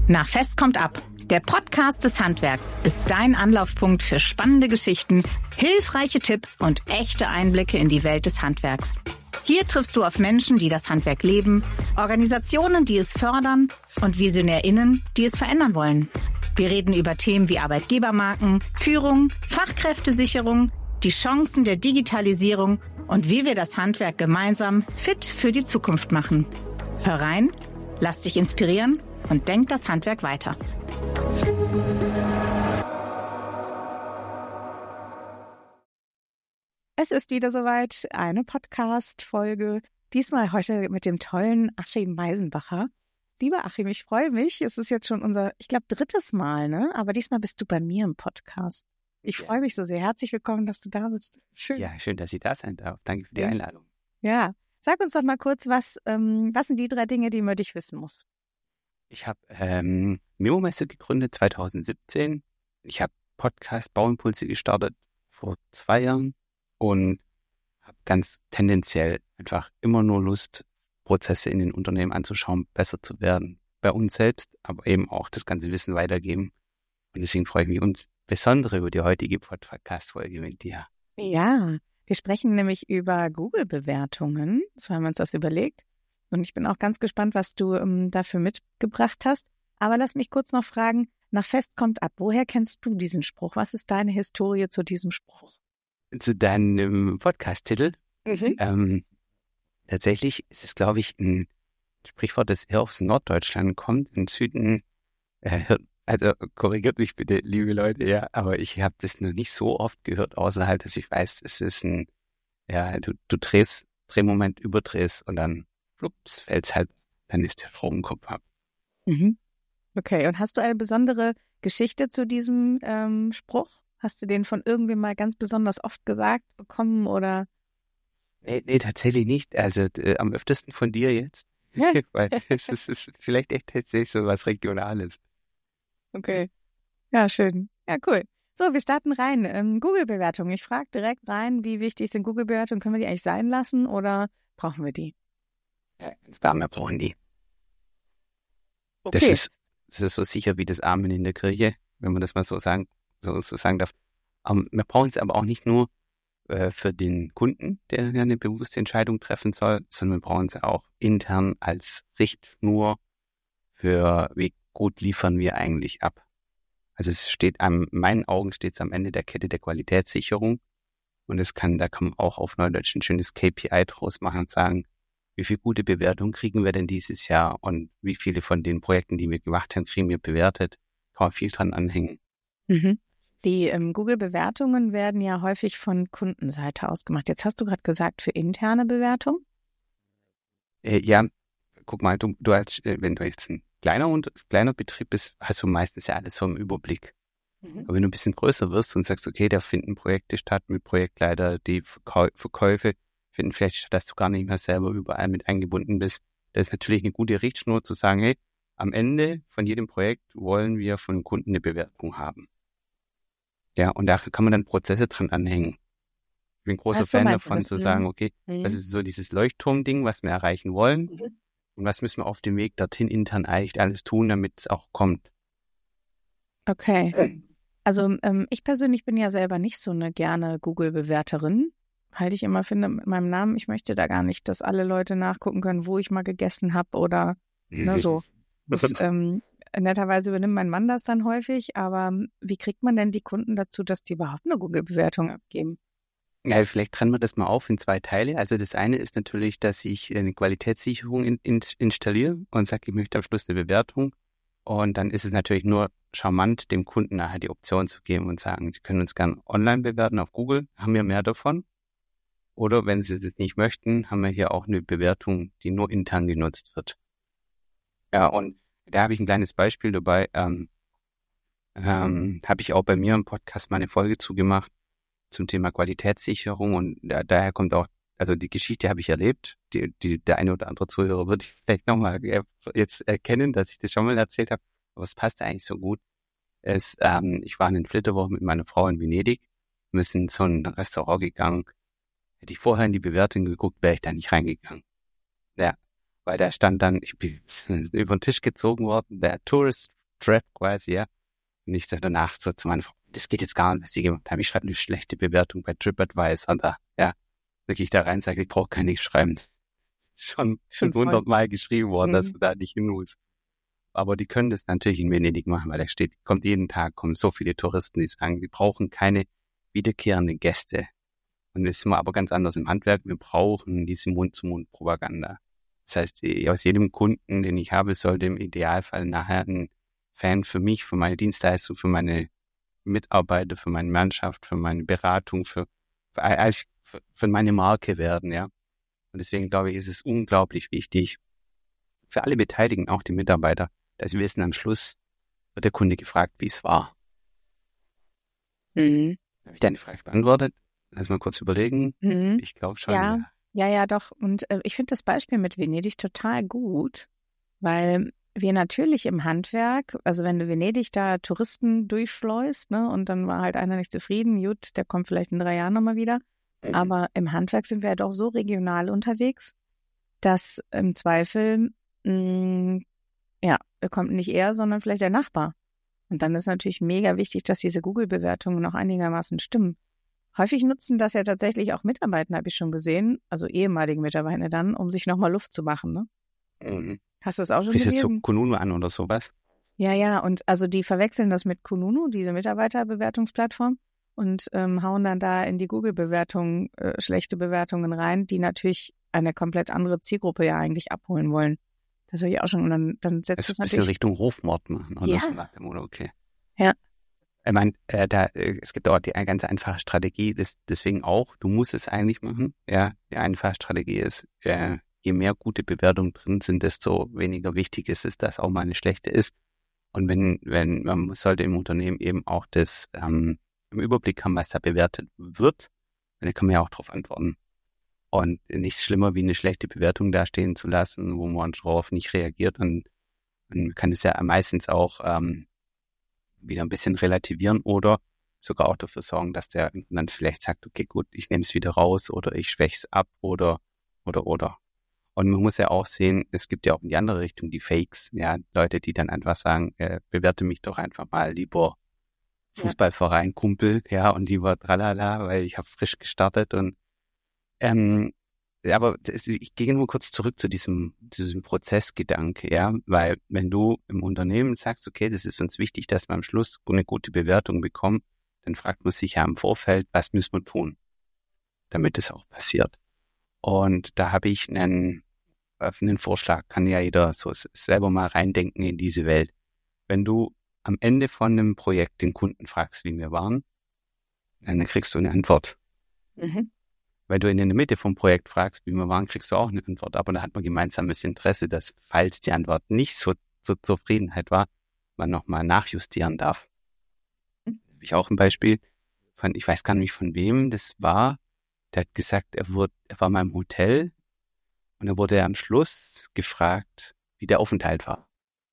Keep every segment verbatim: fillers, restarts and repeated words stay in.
Nach Fest kommt ab. Der Podcast des Handwerks ist dein Anlaufpunkt für spannende Geschichten, hilfreiche Tipps und echte Einblicke in die Welt des Handwerks. Hier triffst du auf Menschen, die das Handwerk leben, Organisationen, die es fördern und VisionärInnen, die es verändern wollen. Wir reden über Themen wie Arbeitgebermarken, Führung, Fachkräftesicherung, die Chancen der Digitalisierung und wie wir das Handwerk gemeinsam fit für die Zukunft machen. Hör rein, lass dich inspirieren und denk das Handwerk weiter. Es ist wieder soweit, eine Podcast-Folge. Diesmal heute mit dem tollen Achim Meisenbacher. Lieber Achim, ich freue mich. Es ist jetzt schon unser, ich glaube, drittes Mal, ne? Aber diesmal bist du bei mir im Podcast. Ich ja. freue mich so sehr. Herzlich willkommen, dass du da bist. Schön. Ja, schön, dass ich da sein darf. Danke für die ja. Einladung. Ja, sag uns doch mal kurz, was, ähm, was sind die drei Dinge, die man über dich wissen muss? Ich habe ähm, Memo-Messe gegründet zwanzig siebzehn. Ich habe Podcast Bauimpulse gestartet vor zwei Jahren und habe ganz tendenziell einfach immer nur Lust, Prozesse in den Unternehmen anzuschauen, besser zu werden. Bei uns selbst, aber eben auch das ganze Wissen weitergeben. Und deswegen freue ich mich insbesondere über die heutige Podcast-Folge mit dir. Ja, wir sprechen nämlich über Google-Bewertungen. So haben wir uns das überlegt. Und ich bin auch ganz gespannt, was du ähm, dafür mitgebracht hast. Aber lass mich kurz noch fragen, nach Fest kommt ab. Woher kennst du diesen Spruch? Was ist deine Historie zu diesem Spruch? Zu deinem Podcast-Titel? Mhm. Ähm, tatsächlich ist es, glaube ich, ein Sprichwort, das eher aus Norddeutschland kommt. Im Süden, äh, also korrigiert mich bitte, liebe Leute, ja, aber ich habe das noch nicht so oft gehört, außerhalb, dass ich weiß, es ist ein, ja, du, du drehst, Drehmoment überdrehst und dann flups, fällt's halt, dann ist der Stromkopf ab. Mhm. Okay, und hast du eine besondere Geschichte zu diesem ähm, Spruch? Hast du den von irgendwem mal ganz besonders oft gesagt bekommen oder? Nee, nee, tatsächlich nicht. Also äh, am öftesten von dir jetzt. Weil es ist, es ist vielleicht echt tatsächlich so was Regionales. Okay. Ja, schön. Ja, cool. So, wir starten rein. Ähm, Google-Bewertung. Ich frage direkt rein, wie wichtig sind Google-Bewertungen? Können wir die eigentlich sein lassen oder brauchen wir die? Ja, ganz klar, wir brauchen die. Okay. Das ist, das ist so sicher wie das Amen in der Kirche, wenn man das mal so sagen, so, so sagen darf. Um, wir brauchen es aber auch nicht nur äh, für den Kunden, der eine bewusste Entscheidung treffen soll, sondern wir brauchen es auch intern als Richtschnur für, wie gut liefern wir eigentlich ab. Also es steht am, in meinen Augen steht es am Ende der Kette der Qualitätssicherung und es kann, da kann man auch auf Neudeutsch ein schönes K P I draus machen und sagen, wie viele gute Bewertungen kriegen wir denn dieses Jahr und wie viele von den Projekten, die wir gemacht haben, kriegen wir bewertet. Kann man viel dran anhängen. Mhm. Die ähm, Google-Bewertungen werden ja häufig von Kundenseite aus gemacht. Jetzt hast du gerade gesagt, für interne Bewertung? Äh, ja, guck mal, du, du als, wenn du jetzt ein kleiner, und, kleiner Betrieb bist, hast du meistens ja alles so im Überblick. Mhm. Aber wenn du ein bisschen größer wirst und sagst, okay, da finden Projekte statt mit Projektleiter, die Verkäu- Verkäufe finden vielleicht statt, dass du gar nicht mehr selber überall mit eingebunden bist. Das ist natürlich eine gute Richtschnur zu sagen, hey, am Ende von jedem Projekt wollen wir von Kunden eine Bewertung haben. Ja, und da kann man dann Prozesse dran anhängen. Ich bin ein großer Ach so, Fan meinst du davon, das? zu sagen, okay, Mhm. das ist so dieses Leuchtturmding, was wir erreichen wollen. Mhm. Und was müssen wir auf dem Weg dorthin intern eigentlich alles tun, damit es auch kommt. Okay. Also ähm, ich persönlich bin ja selber nicht so eine gerne Google-Bewerterin, weil ich immer finde, mit meinem Namen, ich möchte da gar nicht, dass alle Leute nachgucken können, wo ich mal gegessen habe oder ne, so. Das, ähm, netterweise übernimmt mein Mann das dann häufig, aber wie kriegt man denn die Kunden dazu, dass die überhaupt eine Google-Bewertung abgeben? Ja, vielleicht trennen wir das mal auf in zwei Teile. Also das eine ist natürlich, dass ich eine Qualitätssicherung in, in, installiere und sage, ich möchte am Schluss eine Bewertung. Und dann ist es natürlich nur charmant, dem Kunden nachher die Option zu geben und sagen, Sie können uns gern online bewerten auf Google, haben wir mehr davon. Oder wenn Sie das nicht möchten, haben wir hier auch eine Bewertung, die nur intern genutzt wird. Ja, und da habe ich ein kleines Beispiel dabei. Ähm, ähm, habe ich auch bei mir im Podcast mal eine Folge zugemacht zum Thema Qualitätssicherung. Und da, daher kommt auch, also die Geschichte habe ich erlebt. Die, die, der eine oder andere Zuhörer wird vielleicht nochmal jetzt erkennen, dass ich das schon mal erzählt habe. Aber es passt eigentlich so gut. Es, ähm, ich war in den Flitterwochen mit meiner Frau in Venedig. Wir sind in so ein Restaurant gegangen. Hätte ich vorher in die Bewertung geguckt, wäre ich da nicht reingegangen. Ja, weil da stand dann, ich bin über den Tisch gezogen worden, der Tourist Trap quasi, ja. Und ich so danach so zu meiner Frau, das geht jetzt gar nicht, was sie gemacht haben. Ich schreibe eine schlechte Bewertung bei TripAdvisor da, ja. Wirklich da rein, sage ich, brauche keine nicht schreiben. Schon, schon hundertmal geschrieben worden, mhm. dass du da nicht hin musst. Aber die können das natürlich in Venedig machen, weil da steht, kommt jeden Tag, kommen so viele Touristen, die sagen, die brauchen keine wiederkehrenden Gäste. Und das ist mal aber ganz anders im Handwerk. Wir brauchen diese Mund-zu-Mund-Propaganda. Das heißt, aus jedem Kunden, den ich habe, sollte im Idealfall nachher ein Fan für mich, für meine Dienstleistung, für meine Mitarbeiter, für meine Mannschaft, für meine Beratung, für, für, für, für meine Marke werden, ja. Und deswegen glaube ich, ist es unglaublich wichtig für alle Beteiligten, auch die Mitarbeiter, dass sie wissen, am Schluss wird der Kunde gefragt, wie es war. Mhm. Habe ich deine Frage beantwortet? Lass mal kurz überlegen. Mhm. Ich glaube schon. Ja, ja, ja, ja, doch. Und äh, ich finde das Beispiel mit Venedig total gut, weil wir natürlich im Handwerk, also wenn du Venedig da Touristen durchschleust, ne, und dann war halt einer nicht zufrieden, gut, der kommt vielleicht in drei Jahren nochmal wieder. Mhm. Aber im Handwerk sind wir ja doch so regional unterwegs, dass im Zweifel, mh, ja, kommt nicht er, sondern vielleicht der Nachbar. Und dann ist natürlich mega wichtig, dass diese Google-Bewertungen noch einigermaßen stimmen. Häufig nutzen das ja tatsächlich auch Mitarbeiter, habe ich schon gesehen, also ehemalige Mitarbeiter dann, um sich nochmal Luft zu machen, ne? Mhm. Hast du das auch schon gelesen? gelesen? Ist so Kununu an oder sowas? Ja, ja, und also die verwechseln das mit Kununu, diese Mitarbeiterbewertungsplattform, und ähm, hauen dann da in die Google-Bewertungen äh, schlechte Bewertungen rein, die natürlich eine komplett andere Zielgruppe ja eigentlich abholen wollen. Das habe ich auch schon, und dann, dann setzt es natürlich... ein bisschen Richtung Rufmord machen, oder ja. so nach dem Motto, okay. Ja. Ich meine, äh, da, äh, es gibt auch die eine ganz einfache Strategie, das, deswegen auch, du musst es eigentlich machen, ja, die einfache Strategie ist, äh, je mehr gute Bewertungen drin sind, desto weniger wichtig ist es, dass auch mal eine schlechte ist. Und wenn, wenn, man sollte im Unternehmen eben auch das, ähm, im Überblick haben, was da bewertet wird, dann kann man ja auch darauf antworten. Und nichts schlimmer, wie eine schlechte Bewertung dastehen zu lassen, wo man darauf nicht reagiert, und man kann es ja meistens auch, ähm, wieder ein bisschen relativieren oder sogar auch dafür sorgen, dass der dann vielleicht sagt, okay, gut, ich nehme es wieder raus oder ich schwäche es ab oder, oder, oder. Und man muss ja auch sehen, es gibt ja auch in die andere Richtung die Fakes, ja, Leute, die dann einfach sagen, äh, bewerte mich doch einfach mal, lieber Fußballverein, Kumpel, ja, und lieber tralala, weil ich habe frisch gestartet und ähm, aber das, ich gehe nur kurz zurück zu diesem, diesem Prozessgedanke, ja, weil wenn du im Unternehmen sagst, okay, das ist uns wichtig, dass wir am Schluss eine gute Bewertung bekommen, dann fragt man sich ja im Vorfeld, was müssen wir tun, damit es auch passiert. Und da habe ich einen, einen Vorschlag, kann ja jeder so selber mal reindenken in diese Welt. Wenn du am Ende von einem Projekt den Kunden fragst, wie wir waren, dann kriegst du eine Antwort. Mhm. Weil du in der Mitte vom Projekt fragst, wie wir waren, kriegst du auch eine Antwort. Aber da hat man gemeinsames Interesse, dass, falls die Antwort nicht so zur Zufriedenheit war, man nochmal nachjustieren darf. Mhm. Habe ich auch ein Beispiel von, ich weiß gar nicht von wem das war, der hat gesagt, er wurde, er war mal im Hotel und er wurde am Schluss gefragt, wie der Aufenthalt war.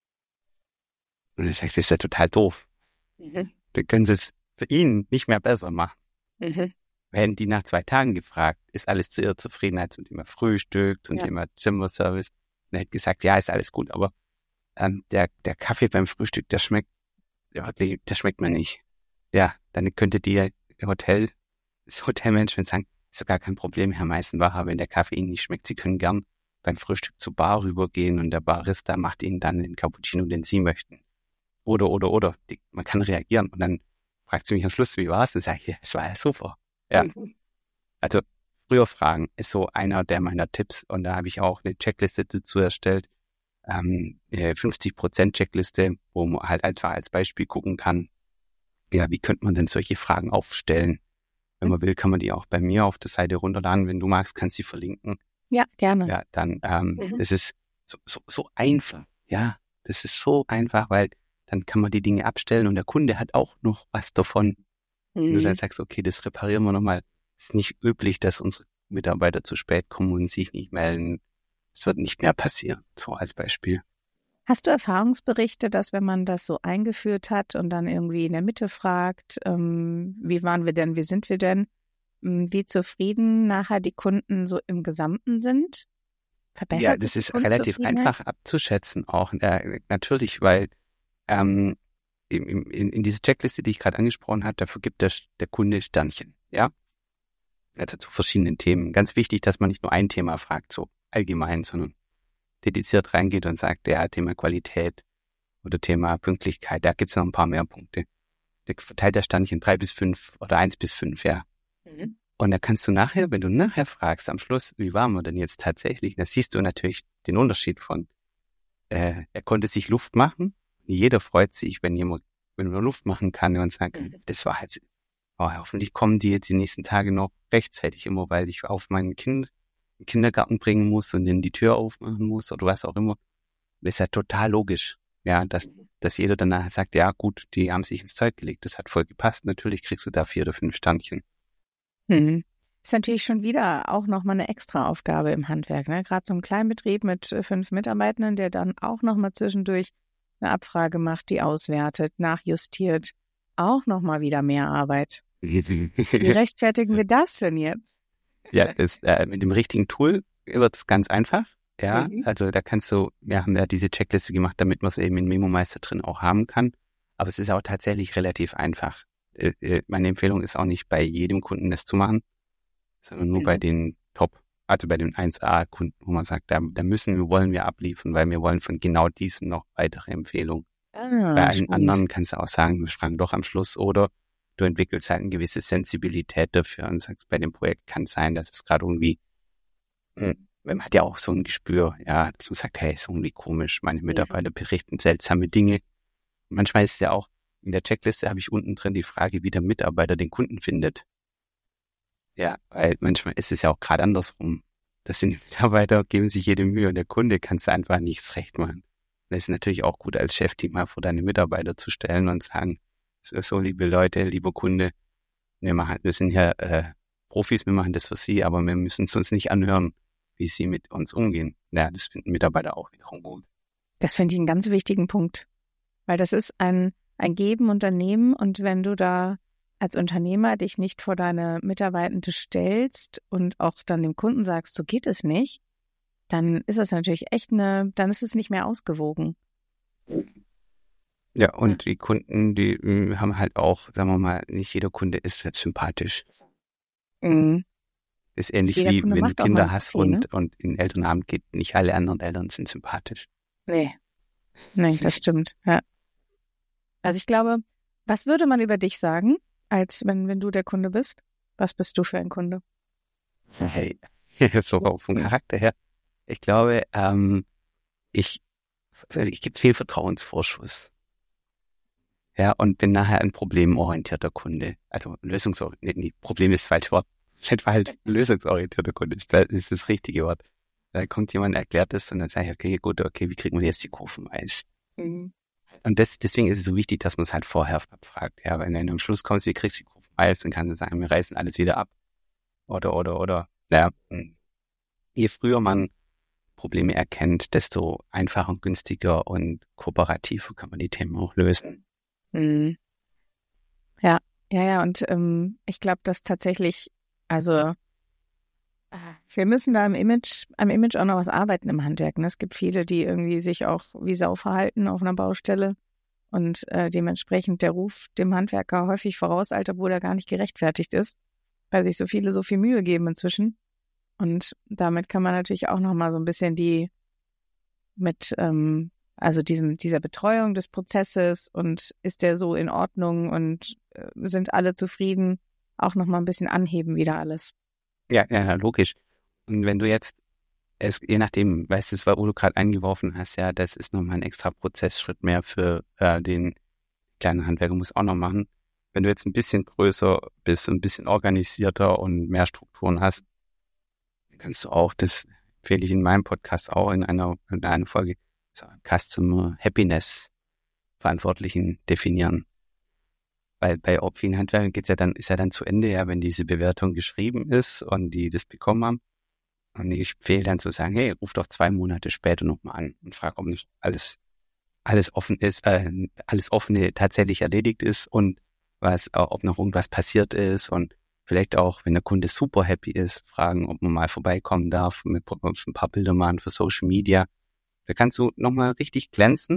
Und er sagt, das ist ja total doof. Mhm. Dann können sie es für ihn nicht mehr besser machen. Mhm. Hätten die nach zwei Tagen gefragt, ist alles zu ihrer Zufriedenheit zum Thema Frühstück, zum ja. Thema Zimmerservice. Und er hätte gesagt, ja, ist alles gut, aber ähm, der der Kaffee beim Frühstück, der schmeckt, der, der schmeckt mir nicht. Ja, dann könnte die Hotel, das Hotelmanagement sagen, ist doch gar kein Problem, Herr Meißenbacher, wenn der Kaffee Ihnen nicht schmeckt, Sie können gern beim Frühstück zur Bar rübergehen und der Barista macht Ihnen dann den Cappuccino, den Sie möchten. Oder, oder, oder. Die, man kann reagieren. Und dann fragt sie mich am Schluss, wie war es? Dann sage ich, ja, es war ja super. Ja. Also früher fragen ist so einer der meiner Tipps, und da habe ich auch eine Checkliste dazu erstellt, ähm, fünfzig Prozent Checkliste, wo man halt einfach als Beispiel gucken kann, ja, wie könnte man denn solche Fragen aufstellen? Wenn man will, kann man die auch bei mir auf der Seite runterladen. Wenn du magst, kannst du sie verlinken. Ja, gerne. Ja, dann, ähm, mhm. das ist so, so, so einfach. Ja, das ist so einfach, weil dann kann man die Dinge abstellen und der Kunde hat auch noch was davon. Mhm. Wenn du dann sagst, okay, das reparieren wir nochmal. Es ist nicht üblich, dass unsere Mitarbeiter zu spät kommen und sich nicht melden. Es wird nicht mehr passieren, so als Beispiel. Hast du Erfahrungsberichte, dass wenn man das so eingeführt hat und dann irgendwie in der Mitte fragt, ähm, wie waren wir denn, wie sind wir denn, wie zufrieden nachher die Kunden so im Gesamten sind? Verbessert Ja, das ist relativ einfach abzuschätzen auch. Äh, natürlich, weil ähm, in, in, in diese Checkliste, die ich gerade angesprochen habe, dafür gibt der, der Kunde Sternchen, ja. Also zu verschiedenen Themen. Ganz wichtig, dass man nicht nur ein Thema fragt, so allgemein, sondern dediziert reingeht und sagt, ja, Thema Qualität oder Thema Pünktlichkeit, da gibt's noch ein paar mehr Punkte. Der verteilt der Sternchen drei bis fünf oder eins bis fünf, ja. Mhm. Und da kannst du nachher, wenn du nachher fragst, am Schluss, wie waren wir denn jetzt tatsächlich, da siehst du natürlich den Unterschied von, äh, er konnte sich Luft machen. Jeder freut sich, wenn jemand, wenn man Luft machen kann und sagt, mhm. das war halt, oh, hoffentlich kommen die jetzt die nächsten Tage noch rechtzeitig immer, weil ich auf mein Kind in den Kindergarten bringen muss und dann die Tür aufmachen muss oder was auch immer. Das ist ja total logisch, ja, dass, dass jeder danach sagt, ja gut, die haben sich ins Zeug gelegt, das hat voll gepasst, natürlich kriegst du da vier oder fünf Sternchen. Mhm. Ist natürlich schon wieder auch nochmal eine extra Aufgabe im Handwerk, ne? Gerade so ein Kleinbetrieb mit fünf Mitarbeitenden, der dann auch nochmal zwischendurch eine Abfrage macht, die auswertet, nachjustiert, auch nochmal wieder mehr Arbeit. Wie rechtfertigen wir das denn jetzt? Ja, das, äh, mit dem richtigen Tool wird's ganz einfach. Ja, mhm. Also da kannst du, wir haben ja diese Checkliste gemacht, damit man es eben in MemoMeister drin auch haben kann. Aber es ist auch tatsächlich relativ einfach. Äh, meine Empfehlung ist auch nicht bei jedem Kunden das zu machen, sondern nur mhm. bei den Top, also bei den eins A-Kunden, wo man sagt, da, da müssen wir, wollen wir abliefern, weil wir wollen von genau diesen noch weitere Empfehlungen. Ah, bei allen anderen kannst du auch sagen, wir fragen doch am Schluss, oder du entwickelst halt eine gewisse Sensibilität dafür und sagst, bei dem Projekt kann es sein, dass es gerade irgendwie, man hat ja auch so ein Gespür, ja, dass man sagt, hey, ist irgendwie komisch, meine Mitarbeiter ja. berichten seltsame Dinge. Und manchmal ist es ja auch, in der Checkliste habe ich unten drin die Frage, wie der Mitarbeiter den Kunden findet. Ja, weil manchmal ist es ja auch gerade andersrum. Das sind die Mitarbeiter, geben sich jede Mühe und der Kunde kann es einfach nichts recht machen. Und es ist natürlich auch gut, als Chefteam mal vor deine Mitarbeiter zu stellen und sagen, so, so liebe Leute, lieber Kunde, wir machen, wir sind hier äh, Profis, wir machen das für Sie, aber wir müssen es uns nicht anhören, wie Sie mit uns umgehen. Ja, das finden Mitarbeiter auch wiederum gut. Das finde ich einen ganz wichtigen Punkt, weil das ist ein, ein Geben und ein Nehmen, und wenn du da als Unternehmer dich nicht vor deine Mitarbeitende stellst und auch dann dem Kunden sagst, so geht es nicht, dann ist das natürlich echt eine, dann ist es nicht mehr ausgewogen. Ja, und die Kunden, die äh, haben halt auch, sagen wir mal, nicht jeder Kunde ist halt sympathisch. Mhm. Ist ähnlich wie Kunde wenn du Kinder hast Kaffee, und, ne? und in den Elternabend geht, nicht alle anderen Eltern sind sympathisch. Nee, nee, das stimmt, ja. Also ich glaube, was würde man über dich sagen, als wenn, wenn du der Kunde bist? Was bist du für ein Kunde? Hey, so vom Charakter her. Ich glaube, ähm, ich, ich gebe viel Vertrauensvorschuss. Ja, und bin nachher ein problemorientierter Kunde. Also lösungsorientiert, nee, Problem ist falsch Wort. Nicht falsch, lösungsorientierter Kunde ist, ist das richtige Wort. Da kommt jemand, erklärt es und dann sage ich, okay, gut, okay, wie kriegen wir jetzt die Kurven weiß? Mhm. Und das, deswegen ist es so wichtig, dass man es halt vorher abfragt. Ja, wenn du am Schluss kommst, wie kriegst du die Kurven weiß, dann kannst du sagen, wir reißen alles wieder ab. Oder, oder, oder. Ja, je früher man Probleme erkennt, desto einfacher und günstiger und kooperativer kann man die Themen auch lösen. Mhm. Ja, ja, ja, und ähm, ich glaube, dass tatsächlich, also wir müssen da am Image, am Image auch noch was arbeiten im Handwerk. Ne? Es gibt viele, die irgendwie sich auch wie Sau verhalten auf einer Baustelle und äh, dementsprechend der Ruf dem Handwerker häufig vorauseilt, obwohl er gar nicht gerechtfertigt ist, weil sich so viele so viel Mühe geben inzwischen. Und damit kann man natürlich auch noch mal so ein bisschen die mit ähm, also diesem dieser Betreuung des Prozesses und ist der so in Ordnung und äh, sind alle zufrieden, auch noch mal ein bisschen anheben wieder alles. Ja, ja, logisch. Und wenn du jetzt, es, je nachdem, weißt du, wo du gerade eingeworfen hast, ja, das ist nochmal ein extra Prozessschritt mehr für äh, den kleinen Handwerker, muss auch noch machen. Wenn du jetzt ein bisschen größer bist, ein bisschen organisierter und mehr Strukturen hast, kannst du auch, das empfehle ich in meinem Podcast auch in einer, in einer Folge, so Customer Happiness Verantwortlichen definieren. Weil bei vielen Handwerkern geht's ja dann, ist ja dann zu Ende, ja, wenn diese Bewertung geschrieben ist und die das bekommen haben. Und ich empfehle dann zu sagen, hey, ruf doch zwei Monate später nochmal an und frag, ob nicht alles, alles offen ist, äh, alles Offene tatsächlich erledigt ist und was, ob noch irgendwas passiert ist und vielleicht auch, wenn der Kunde super happy ist, fragen, ob man mal vorbeikommen darf, mit ein paar Bilder machen für Social Media. Da kannst du nochmal richtig glänzen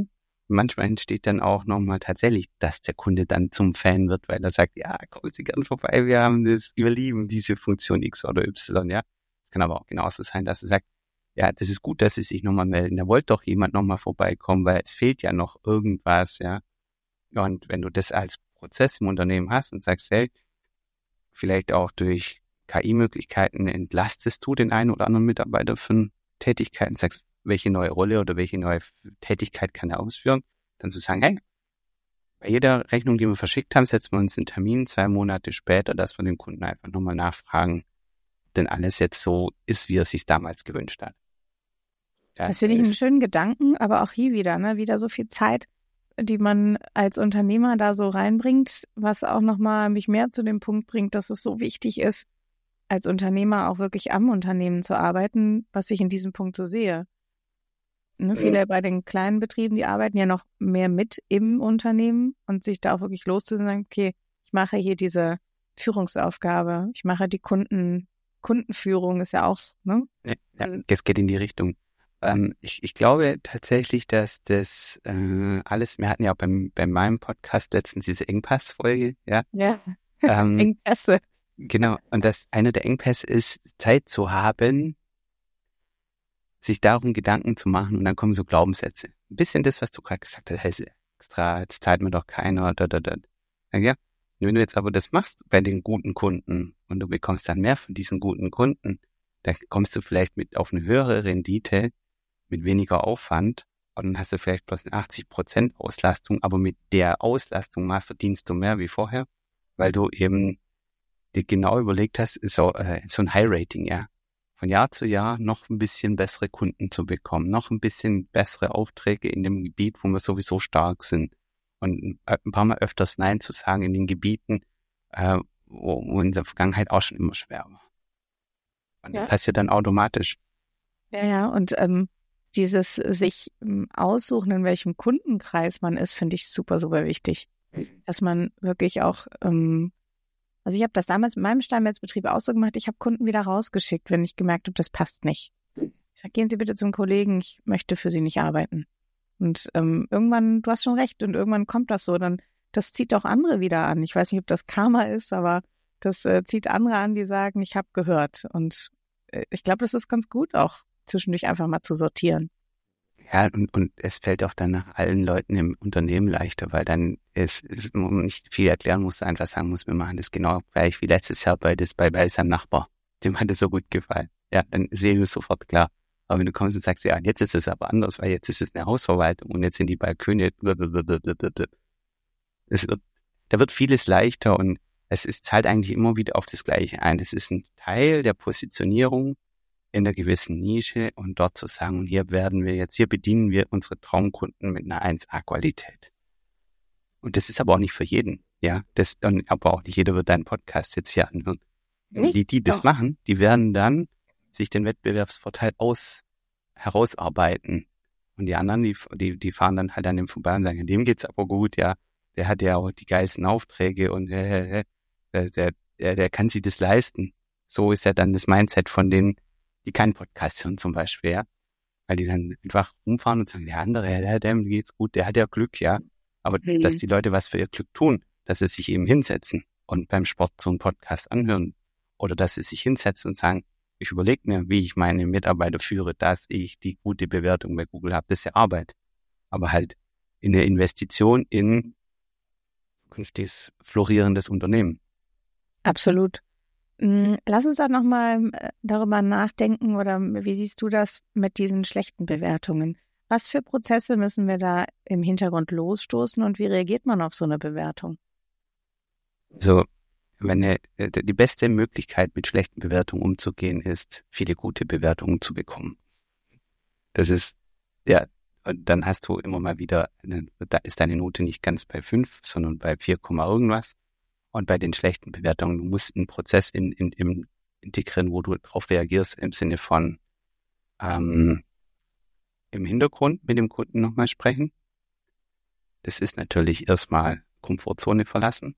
manchmal entsteht dann auch nochmal tatsächlich, dass der Kunde dann zum Fan wird, weil er sagt, ja, kommen Sie gern vorbei, wir haben das, wir lieben diese Funktion X oder Y, ja. Es kann aber auch genauso sein, dass er sagt, ja, das ist gut, dass Sie sich nochmal melden, da wollte doch jemand nochmal vorbeikommen, weil es fehlt ja noch irgendwas, ja. Und wenn du das als Prozess im Unternehmen hast und sagst, hey, vielleicht auch durch K I-Möglichkeiten entlastest du den einen oder anderen Mitarbeiter von Tätigkeiten, sagst, welche neue Rolle oder welche neue Tätigkeit kann er ausführen, dann zu sagen, hey, bei jeder Rechnung, die wir verschickt haben, setzen wir uns einen Termin zwei Monate später, dass wir den Kunden einfach nochmal nachfragen, denn alles jetzt so ist, wie er es sich damals gewünscht hat. Das, das finde ich einen schönen Gedanken, aber auch hier wieder, ne, wieder so viel Zeit, die man als Unternehmer da so reinbringt, was auch nochmal mich mehr zu dem Punkt bringt, dass es so wichtig ist, als Unternehmer auch wirklich am Unternehmen zu arbeiten, was ich in diesem Punkt so sehe. Ne, viele bei den kleinen Betrieben, die arbeiten ja noch mehr mit im Unternehmen und sich da auch wirklich loszusagen, okay, ich mache hier diese Führungsaufgabe, ich mache die Kunden, Kundenführung ist ja auch, ne? Ja, es geht in die Richtung. Ähm, ich, ich glaube tatsächlich, dass das äh, alles, wir hatten ja auch beim, bei meinem Podcast letztens diese Engpass-Folge, ja. Ja, ähm, Engpässe. Genau, und das einer der Engpässe ist, Zeit zu haben, sich darum Gedanken zu machen und dann kommen so Glaubenssätze. Ein bisschen das, was du gerade gesagt hast, hey, extra, jetzt zahlt mir doch keiner, da, da, da. Ja, wenn du jetzt aber das machst bei den guten Kunden und du bekommst dann mehr von diesen guten Kunden, dann kommst du vielleicht mit auf eine höhere Rendite, mit weniger Aufwand und dann hast du vielleicht bloß eine achtzig Prozent Auslastung, aber mit der Auslastung mal verdienst du mehr wie vorher, weil du eben dir genau überlegt hast, so, äh, so ein High-Rating, ja. Von Jahr zu Jahr noch ein bisschen bessere Kunden zu bekommen, noch ein bisschen bessere Aufträge in dem Gebiet, wo wir sowieso stark sind. Und ein paar Mal öfters Nein zu sagen in den Gebieten, äh, wo, wo in der Vergangenheit auch schon immer schwer war. Und ja. Das passiert dann automatisch. Ja, ja, und ähm, dieses sich ähm, aussuchen, in welchem Kundenkreis man ist, finde ich super, super wichtig. Dass man wirklich auch ähm, Also ich habe das damals mit meinem Steinmetzbetrieb auch so gemacht, ich habe Kunden wieder rausgeschickt, wenn ich gemerkt habe, das passt nicht. Ich sage, gehen Sie bitte zum Kollegen, ich möchte für Sie nicht arbeiten. Und ähm, irgendwann, du hast schon recht, und irgendwann kommt das so, dann das zieht auch andere wieder an. Ich weiß nicht, ob das Karma ist, aber das äh, zieht andere an, die sagen, ich habe gehört. Und äh, ich glaube, das ist ganz gut, auch zwischendurch einfach mal zu sortieren. Ja, und, und es fällt auch dann nach allen Leuten im Unternehmen leichter, weil dann ist, ist man nicht viel erklären muss, einfach sagen muss, wir machen das genau gleich wie letztes Jahr bei das bei, bei seinem Nachbar. Dem hat es so gut gefallen. Ja, dann sehen wir sofort klar. Aber wenn du kommst und sagst, ja, jetzt ist es aber anders, weil jetzt ist es eine Hausverwaltung und jetzt sind die Balkone, es wird, da wird vieles leichter und es ist, zahlt eigentlich immer wieder auf das Gleiche ein. Es ist ein Teil der Positionierung in einer gewissen Nische und dort zu sagen, und hier werden wir jetzt, hier bedienen wir unsere Traumkunden mit einer eins A Qualität. Und das ist aber auch nicht für jeden, ja. Das, und, aber auch nicht jeder wird deinen Podcast jetzt hier anhören. Nicht? Die, die das Doch. machen, die werden dann sich den Wettbewerbsvorteil aus, herausarbeiten. Und die anderen, die, die, die fahren dann halt an dem vorbei und sagen, dem geht's aber gut, ja. Der hat ja auch die geilsten Aufträge und äh, der, der, der, der kann sich das leisten. So ist ja dann das Mindset von denen, die keinen Podcast hören zum Beispiel, ja. Weil die dann einfach rumfahren und sagen, der andere, der, dem geht's gut, der hat ja Glück, ja. Aber mhm. dass die Leute was für ihr Glück tun, dass sie sich eben hinsetzen und beim Sport so einen Podcast anhören oder dass sie sich hinsetzen und sagen, ich überlege mir, wie ich meine Mitarbeiter führe, dass ich die gute Bewertung bei Google habe. Das ist ja Arbeit. Aber halt in der Investition in künftiges florierendes Unternehmen. Absolut. Lass uns doch nochmal darüber nachdenken, oder wie siehst du das mit diesen schlechten Bewertungen? Was für Prozesse müssen wir da im Hintergrund losstoßen und wie reagiert man auf so eine Bewertung? So, wenn eine, die beste Möglichkeit, mit schlechten Bewertungen umzugehen, ist, viele gute Bewertungen zu bekommen. Das ist, ja, dann hast du immer mal wieder, da ist deine Note nicht ganz bei fünf, sondern bei vier, irgendwas. Und bei den schlechten Bewertungen, du musst einen Prozess in, in, in integrieren, wo du darauf reagierst, im Sinne von ähm, im Hintergrund mit dem Kunden nochmal sprechen. Das ist natürlich erstmal Komfortzone verlassen.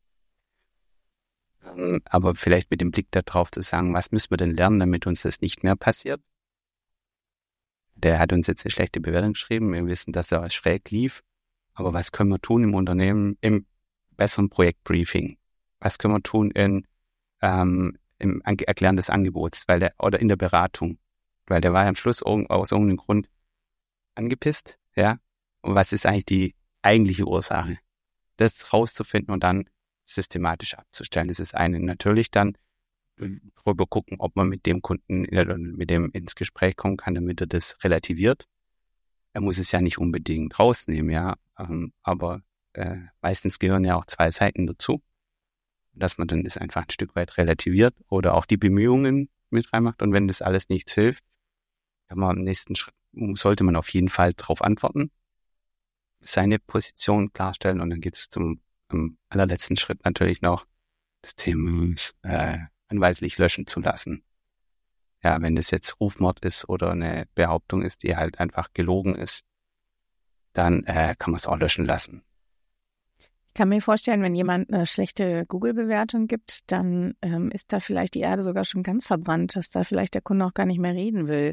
Ähm, aber vielleicht mit dem Blick darauf zu sagen, was müssen wir denn lernen, damit uns das nicht mehr passiert. der hat uns jetzt eine schlechte Bewertung geschrieben, wir wissen, dass da was schräg lief, aber was können wir tun im Unternehmen im besseren Projektbriefing? Was können wir tun in, ähm, im Erklären des Angebots, weil der, oder in der Beratung, weil der war ja am Schluss aus irgendeinem Grund angepisst, ja, und was ist eigentlich die eigentliche Ursache? Das rauszufinden und dann systematisch abzustellen, das ist eine. Natürlich dann drüber gucken, ob man mit dem Kunden mit dem ins Gespräch kommen kann, damit er das relativiert. Er muss es ja nicht unbedingt rausnehmen, ja, ähm, aber äh, meistens gehören ja auch zwei Seiten dazu, dass man dann das einfach ein Stück weit relativiert oder auch die Bemühungen mit reinmacht. Und wenn das alles nichts hilft, kann man am nächsten Schritt, sollte man auf jeden Fall darauf antworten, seine Position klarstellen und dann geht es zum um, allerletzten Schritt natürlich noch das Thema äh, anwaltlich löschen zu lassen. Ja, wenn das jetzt Rufmord ist oder eine Behauptung ist, die halt einfach gelogen ist, dann äh, kann man es auch löschen lassen. Ich kann mir vorstellen, wenn jemand eine schlechte Google-Bewertung gibt, dann ähm, ist da vielleicht die Erde sogar schon ganz verbrannt, dass da vielleicht der Kunde auch gar nicht mehr reden will.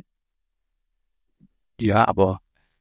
Ja, aber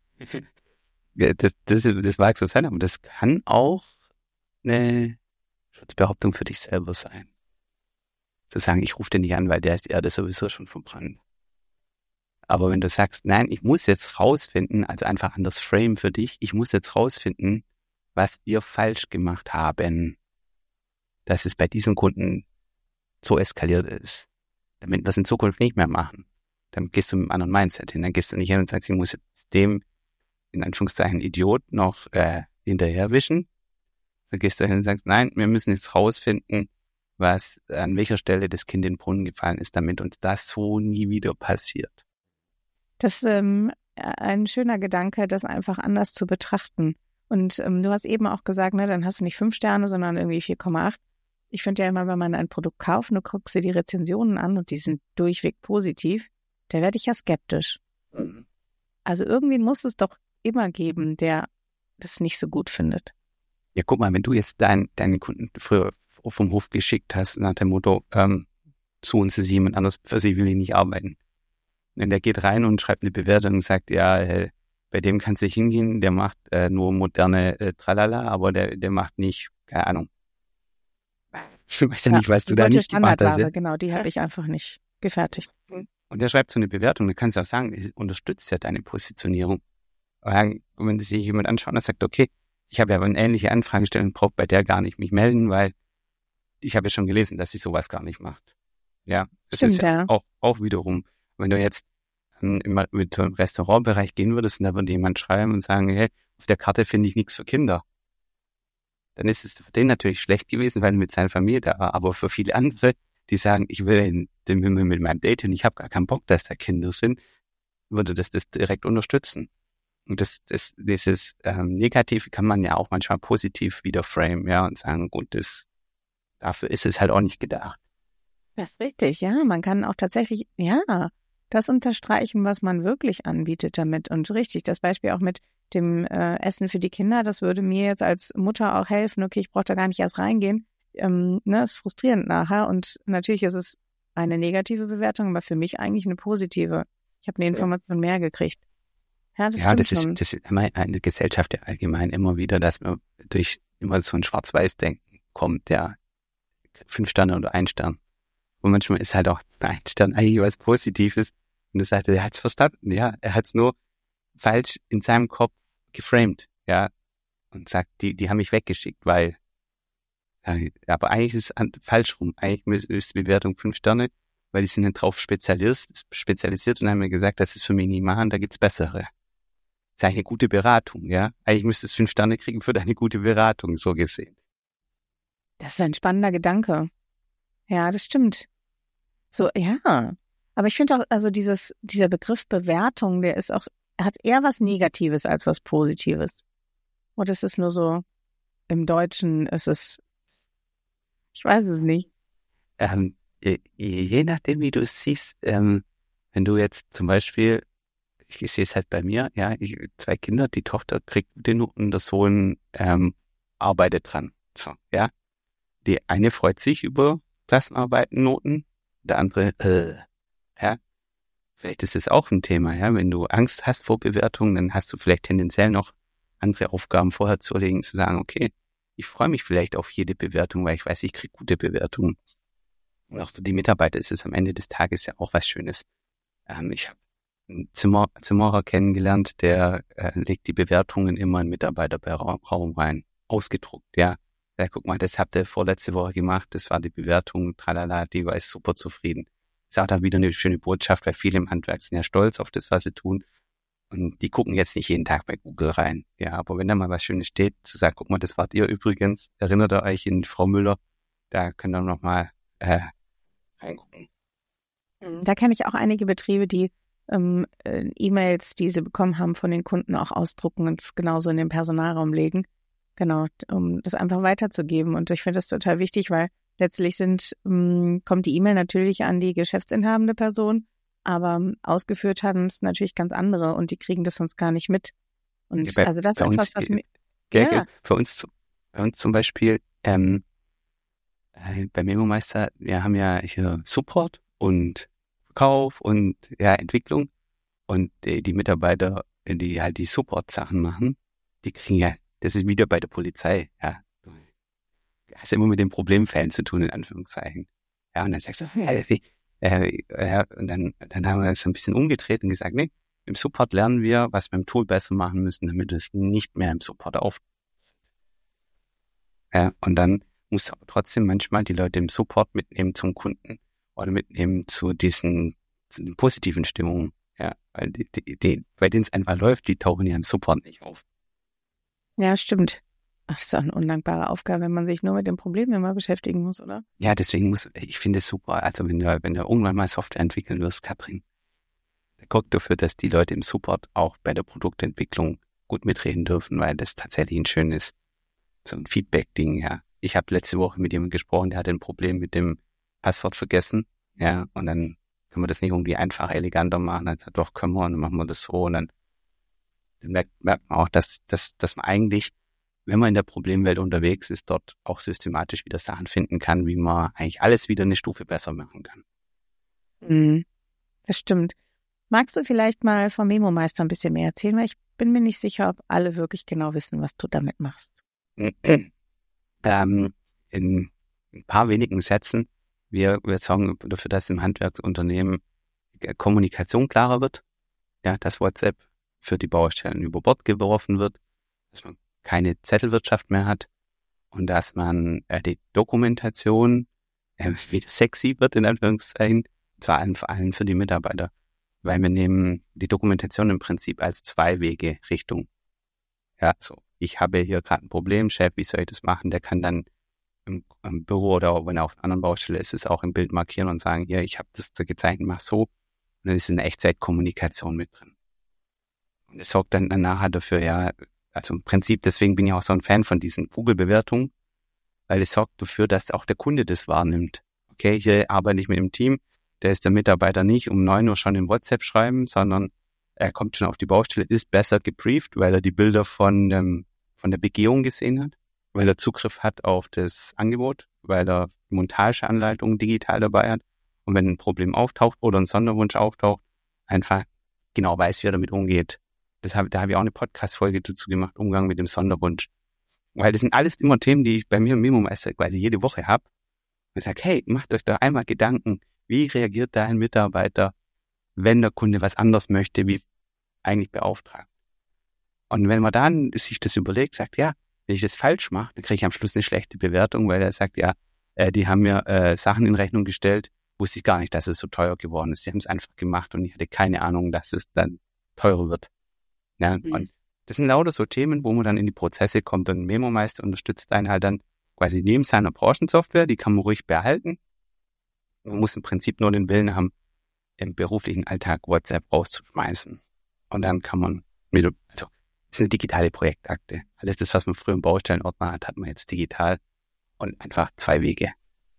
das, das, das mag so sein, aber das kann auch eine Schutzbehauptung für dich selber sein. Zu sagen, ich rufe den nicht an, weil der ist die Erde sowieso schon verbrannt. Aber wenn du sagst, nein, ich muss jetzt rausfinden, also einfach an das Frame für dich, ich muss jetzt rausfinden, was wir falsch gemacht haben, dass es bei diesem Kunden so eskaliert ist, damit wir es in Zukunft nicht mehr machen. Dann gehst du mit einem anderen Mindset hin, dann gehst du nicht hin und sagst, ich muss jetzt dem, in Anführungszeichen, Idiot noch äh, hinterherwischen. Dann gehst du hin und sagst, nein, wir müssen jetzt rausfinden, was, an welcher Stelle das Kind in den Brunnen gefallen ist, damit uns das so nie wieder passiert. Das ist ähm, ein schöner Gedanke, das einfach anders zu betrachten. Und ähm, du hast eben auch gesagt, ne, dann hast du nicht fünf Sterne, sondern irgendwie vier Komma acht. Ich finde ja immer, wenn man ein Produkt kauft und du guckst dir die Rezensionen an und die sind durchweg positiv, da werde ich ja skeptisch. Mhm. Also irgendwen muss es doch immer geben, der das nicht so gut findet. Ja, guck mal, wenn du jetzt dein, deine Kunden früher vom Hof geschickt hast, nach dem Motto, ähm, zu uns ist jemand anders, für sie will ich nicht arbeiten. Und der geht rein und schreibt eine Bewertung und sagt, ja, äh, bei dem kannst du hingehen, der macht äh, nur moderne äh, Tralala, aber der, der macht nicht, keine Ahnung. Ich weiß ja, ja nicht, was du da nicht gemacht hast. Ja? Genau, die habe ich einfach nicht gefertigt. Und der schreibt so eine Bewertung, da kannst du auch sagen, es unterstützt ja deine Positionierung. Und wenn sich jemand anschaut und sagt, okay, ich habe ja eine ähnliche Anfrage gestellt und brauche bei der gar nicht mich melden, weil ich habe ja schon gelesen, dass sie sowas gar nicht macht. Ja, das Stimmt, ist ja, ja. Auch, auch wiederum, wenn du jetzt ähm, immer mit so einem Restaurantbereich gehen würdest und da würde jemand schreiben und sagen, hey, auf der Karte finde ich nichts für Kinder. Dann ist es für den natürlich schlecht gewesen, weil er mit seiner Familie da war. Aber für viele andere, die sagen, ich will in, den, mit meinem Date und ich habe gar keinen Bock, dass da Kinder sind, würde das das direkt unterstützen. Und das, das, dieses ähm, Negative kann man ja auch manchmal positiv wieder framen, ja, und sagen, gut, das, dafür ist es halt auch nicht gedacht. Das ist richtig, ja. Man kann auch tatsächlich, ja, das unterstreichen, was man wirklich anbietet damit. Und richtig, das Beispiel auch mit dem äh, Essen für die Kinder, das würde mir jetzt als Mutter auch helfen. Okay, ich brauche da gar nicht erst reingehen. Ähm, ne, ist frustrierend nachher. Und natürlich ist es eine negative Bewertung, aber für mich eigentlich eine positive. Ich habe eine Information mehr gekriegt. Ja, das, ja, das schon. ist, das ist immer eine Gesellschaft ja allgemein immer wieder, dass man durch immer so ein Schwarz-Weiß-Denken kommt, ja, fünf Sterne oder ein Stern. Und manchmal ist halt auch ein Stern eigentlich was Positives. Und das sagt, er hat es verstanden, ja, er hat es nur falsch in seinem Kopf geframed, ja, und sagt, die, die haben mich weggeschickt, weil, ja, aber eigentlich ist es falsch rum. Eigentlich ist die Bewertung fünf Sterne, weil die sind dann drauf spezialisiert, spezialisiert und haben mir gesagt, das ist für mich nicht machen, da gibt's bessere. Das ist eigentlich eine gute Beratung, ja. Eigentlich müsstest du fünf Sterne kriegen für deine gute Beratung, so gesehen. Das ist ein spannender Gedanke. Ja, das stimmt. So, ja. Aber ich finde auch, also dieses, dieser Begriff Bewertung, der ist auch, hat eher was Negatives als was Positives. Und es ist nur so, im Deutschen ist es, ich weiß es nicht. Ähm, je, je nachdem, wie du es siehst, ähm, wenn du jetzt zum Beispiel, ich, ich sehe es halt bei mir, ja, ich, zwei Kinder, die Tochter kriegt den Noten, der Sohn ähm, arbeitet dran. So, ja. Die eine freut sich über Klassenarbeiten, Noten, der andere, äh, ja. Vielleicht ist das auch ein Thema, ja. Wenn du Angst hast vor Bewertungen, dann hast du vielleicht tendenziell noch andere Aufgaben vorher zu erledigen, zu sagen, okay, ich freue mich vielleicht auf jede Bewertung, weil ich weiß, ich kriege gute Bewertungen. Und auch für die Mitarbeiter ist es am Ende des Tages ja auch was Schönes. Ähm, ich habe einen Zimmer, Zimmerer kennengelernt, der äh, legt die Bewertungen immer in Mitarbeiterraum rein, ausgedruckt, ja. Ja, guck mal, das habt ihr vorletzte Woche gemacht, das war die Bewertung, tralala, die war ist super zufrieden. Ist auch da wieder eine schöne Botschaft, weil viele im Handwerk sind ja stolz auf das, was sie tun. Und die gucken jetzt nicht jeden Tag bei Google rein. Ja, aber wenn da mal was Schönes steht, zu sagen, guck mal, das wart ihr übrigens, erinnert ihr euch in Frau Müller, da könnt ihr nochmal äh, reingucken. Da kenne ich auch einige Betriebe, die ähm, äh, E-Mails, die sie bekommen haben, von den Kunden auch ausdrucken und es genauso in den Personalraum legen. Genau, um das einfach weiterzugeben. Und ich finde das total wichtig, weil letztlich sind ähm, kommt die E-Mail natürlich an die geschäftsinhabende Person, aber ähm, ausgeführt haben es natürlich ganz andere und die kriegen das sonst gar nicht mit. Und ja, bei, also das ist uns, etwas, was mir... Ja, ja. Für uns, bei uns zum Beispiel, ähm, äh, bei MemoMeister, wir haben ja hier Support und Verkauf und ja, Entwicklung und die, die Mitarbeiter, die halt die Support-Sachen machen, die kriegen ja, das ist wieder bei der Polizei, ja. Du hast immer mit den Problemfällen zu tun, in Anführungszeichen. Ja, und dann sagst du, ja, wie, äh, äh, und dann, dann haben wir das ein bisschen umgedreht und gesagt, nee, im Support lernen wir, was wir im Tool besser machen müssen, damit es nicht mehr im Support auf. Ja, und dann musst du aber trotzdem manchmal die Leute im Support mitnehmen zum Kunden oder mitnehmen zu diesen, zu den positiven Stimmungen. Ja, weil die, die, die, bei denen es einfach läuft, die tauchen ja im Support nicht auf. Ja, stimmt. Ach, das ist auch eine undankbare Aufgabe, wenn man sich nur mit dem Problem immer beschäftigen muss, oder? Ja, deswegen muss, ich finde es super. Also wenn du, wenn du irgendwann mal Software entwickeln wirst, Katrin, der guckt dafür, dass die Leute im Support auch bei der Produktentwicklung gut mitreden dürfen, weil das tatsächlich ein schönes, so ein Feedback-Ding, ja. Ich habe letzte Woche mit jemandem gesprochen, der hatte ein Problem mit dem Passwort vergessen, ja, und dann können wir das nicht irgendwie einfach eleganter machen, dann sagt, doch, können wir, und dann machen wir das so, und dann, dann merkt, merkt man auch, dass, dass, dass man eigentlich, wenn man in der Problemwelt unterwegs ist, dort auch systematisch wieder Sachen finden kann, wie man eigentlich alles wieder eine Stufe besser machen kann. Mhm. Das stimmt. Magst du vielleicht mal vom MemoMeister ein bisschen mehr erzählen, weil ich bin mir nicht sicher, ob alle wirklich genau wissen, was du damit machst. ähm, in ein paar wenigen Sätzen, wir, wir sorgen dafür, dass im Handwerksunternehmen Kommunikation klarer wird, ja, dass WhatsApp für die Baustellen über Bord geworfen wird, dass man keine Zettelwirtschaft mehr hat und dass man äh, die Dokumentation äh, wieder sexy wird, in Anführungszeichen, zwar vor allem für die Mitarbeiter, weil wir nehmen die Dokumentation im Prinzip als Zwei-Wege-Richtung. Ja, so, ich habe hier gerade ein Problem, Chef, wie soll ich das machen? Der kann dann im, im Büro oder wenn er auf einer anderen Baustelle ist, es auch im Bild markieren und sagen, hier, ich habe das gezeichnet, mach so. Und dann ist eine Echtzeitkommunikation mit drin. Und es sorgt dann nachher dafür, ja, also im Prinzip, deswegen bin ich auch so ein Fan von diesen Google-Bewertungen, weil es sorgt dafür, dass auch der Kunde das wahrnimmt. Okay, hier arbeite ich mit dem Team, da ist der Mitarbeiter nicht um neun Uhr schon im WhatsApp schreiben, sondern er kommt schon auf die Baustelle, ist besser gebrieft, weil er die Bilder von dem, von der Begehung gesehen hat, weil er Zugriff hat auf das Angebot, weil er Montageanleitungen digital dabei hat und wenn ein Problem auftaucht oder ein Sonderwunsch auftaucht, einfach genau weiß, wie er damit umgeht. Das hab, da habe ich auch eine Podcast-Folge dazu gemacht, Umgang mit dem Sonderwunsch. Weil das sind alles immer Themen, die ich bei mir im MemoMeister quasi jede Woche habe. Und ich sage, hey, macht euch da einmal Gedanken, wie reagiert dein Mitarbeiter, wenn der Kunde was anderes möchte, wie eigentlich beauftragt. Und wenn man dann sich das überlegt, sagt, ja, wenn ich das falsch mache, dann kriege ich am Schluss eine schlechte Bewertung, weil er sagt, ja, äh, die haben mir äh, Sachen in Rechnung gestellt, wusste ich gar nicht, dass es so teuer geworden ist. Die haben es einfach gemacht und ich hatte keine Ahnung, dass es dann teurer wird. Ja, mhm. Und das sind lauter so Themen, wo man dann in die Prozesse kommt und ein MemoMeister unterstützt einen halt dann quasi neben seiner Branchensoftware, die kann man ruhig behalten. Man muss im Prinzip nur den Willen haben, im beruflichen Alltag WhatsApp rauszuschmeißen. Und dann kann man mit, also, das ist eine digitale Projektakte. Alles das, was man früher im Baustellenordner hat, hat man jetzt digital und einfach zwei Wege.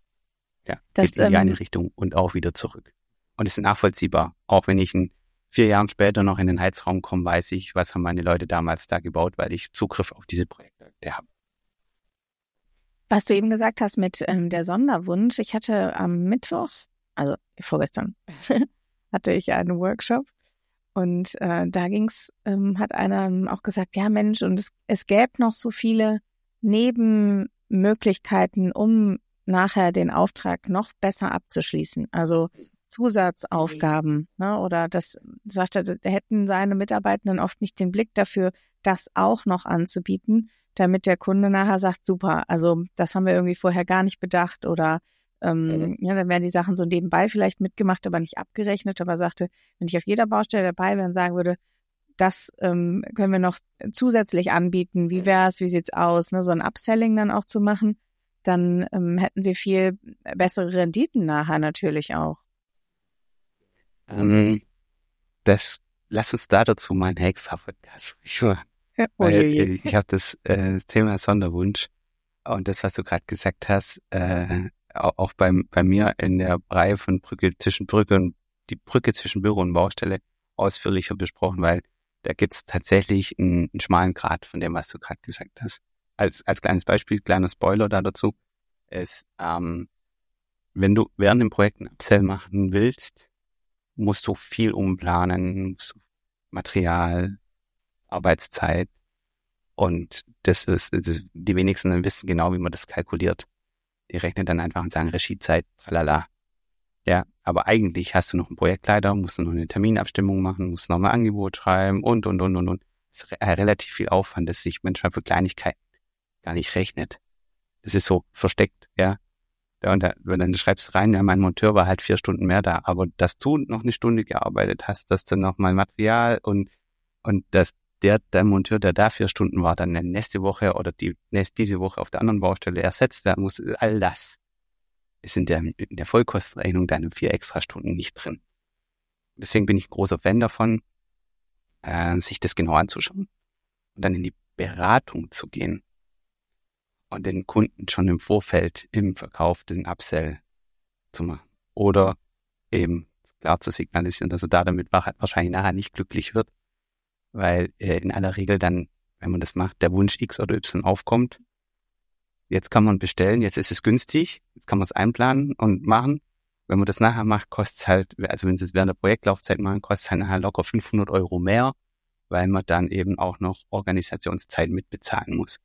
Ja, das, geht in die ähm, eine Richtung und auch wieder zurück. Und es ist nachvollziehbar. Auch wenn ich in vier Jahren später noch in den Heizraum komme, weiß ich, was haben meine Leute damals da gebaut, weil ich Zugriff auf diese Projektakte habe. Was du eben gesagt hast mit ähm, der Sonderwunsch, ich hatte am Mittwoch, also vorgestern, hatte ich einen Workshop und äh, da ging's, ähm, hat einer auch gesagt, ja Mensch, und es, es gäbe noch so viele Nebenmöglichkeiten, um nachher den Auftrag noch besser abzuschließen. Also Zusatzaufgaben, ne? Oder das sagt er, da hätten seine Mitarbeitenden oft nicht den Blick dafür, das auch noch anzubieten, damit der Kunde nachher sagt, super, also das haben wir irgendwie vorher gar nicht bedacht oder ähm, ja, dann werden die Sachen so nebenbei vielleicht mitgemacht, aber nicht abgerechnet, aber sagte, wenn ich auf jeder Baustelle dabei wäre und sagen würde, das ähm, können wir noch zusätzlich anbieten, wie wär's, wie sieht's aus, ne? So ein Upselling dann auch zu machen, dann ähm, hätten sie viel bessere Renditen nachher natürlich auch. Ähm, das, lass uns da dazu mal einen extra Podcast machen. Oh Weil je, je. äh, ich habe das äh, Thema Sonderwunsch und das, was du gerade gesagt hast, äh, auch, auch beim, bei mir in der Reihe von Brücke zwischen Brücke und die Brücke zwischen Büro und Baustelle ausführlicher besprochen, weil da gibt's tatsächlich einen, einen schmalen Grat von dem, was du gerade gesagt hast. Als, als kleines Beispiel, kleiner Spoiler da dazu, ist, ähm, wenn du während dem Projekt ein Upsell machen willst, musst du viel umplanen, musst du Material, Arbeitszeit und das ist, das, die wenigsten wissen genau, wie man das kalkuliert. Die rechnen dann einfach und sagen Regiezeit, tralala. Ja, aber eigentlich hast du noch einen Projektleiter, musst du noch eine Terminabstimmung machen, musst noch mal ein Angebot schreiben und, und, und, und, und. Das ist re- relativ viel Aufwand, das sich manchmal für Kleinigkeiten gar nicht rechnet. Das ist so versteckt, ja. Ja, und da, dann schreibst du rein, ja, mein Monteur war halt vier Stunden mehr da, aber dass du noch eine Stunde gearbeitet hast, dass dann noch mal Material und, und dass der, der Monteur, der da vier Stunden war, dann nächste Woche oder die nächste, diese Woche auf der anderen Baustelle ersetzt werden muss, all das ist in der, in der Vollkostenrechnung deine vier extra Stunden nicht drin. Deswegen bin ich ein großer Fan davon, äh, sich das genau anzuschauen und dann in die Beratung zu gehen und den Kunden schon im Vorfeld im Verkauf den Upsell zu machen. Oder eben klar zu signalisieren, dass er da damit wahrscheinlich nachher nicht glücklich wird, weil äh, in aller Regel dann, wenn man das macht, der Wunsch X oder Y aufkommt. Jetzt kann man bestellen, jetzt ist es günstig, jetzt kann man es einplanen und machen. Wenn man das nachher macht, kostet es halt, also wenn Sie es während der Projektlaufzeit machen, kostet es halt nachher locker fünfhundert Euro mehr, weil man dann eben auch noch Organisationszeit mitbezahlen muss.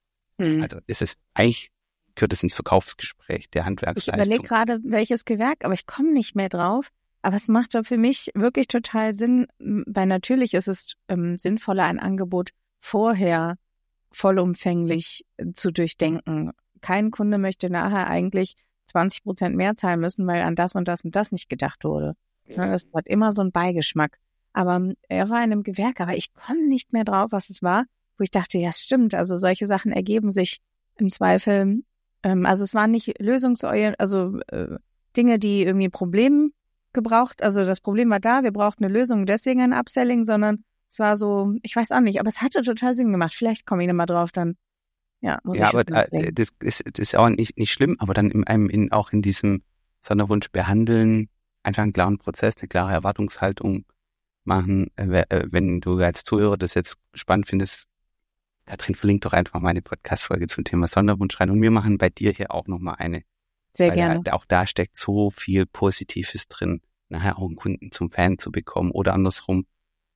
Hm. Also ist es eigentlich, gehört es ins Verkaufsgespräch der Handwerksleistung. Ich überlege gerade, welches Gewerk, aber ich komme nicht mehr drauf. Aber es macht doch für mich wirklich total Sinn, weil natürlich ist es ähm, sinnvoller, ein Angebot vorher vollumfänglich äh, zu durchdenken. Kein Kunde möchte nachher eigentlich zwanzig Prozent mehr zahlen müssen, weil an das und das und das nicht gedacht wurde. Ja. Das hat immer so einen Beigeschmack. Aber er war in einem Gewerk, aber ich komme nicht mehr drauf, was es war, wo ich dachte, ja stimmt, also solche Sachen ergeben sich im Zweifel. Ähm, also es waren nicht lösungsorientiert, also äh, Dinge, die irgendwie ein Problem gebraucht, also das Problem war da, wir brauchten eine Lösung, deswegen ein Upselling, sondern es war so, ich weiß auch nicht, aber es hatte total Sinn gemacht. Vielleicht komme ich nochmal drauf, dann ja, muss ja, ich aber äh, das ist, das ist auch nicht, nicht schlimm, aber dann in einem, in, auch in diesem Sonderwunsch behandeln, einfach einen klaren Prozess, eine klare Erwartungshaltung machen. Äh, wenn du als Zuhörer das jetzt spannend findest, Katrin, verlinkt doch einfach meine Podcast-Folge zum Thema Sonderwunsch rein und wir machen bei dir hier auch nochmal eine. Sehr gerne. Da, auch da steckt so viel Positives drin, nachher auch einen Kunden zum Fan zu bekommen oder andersrum,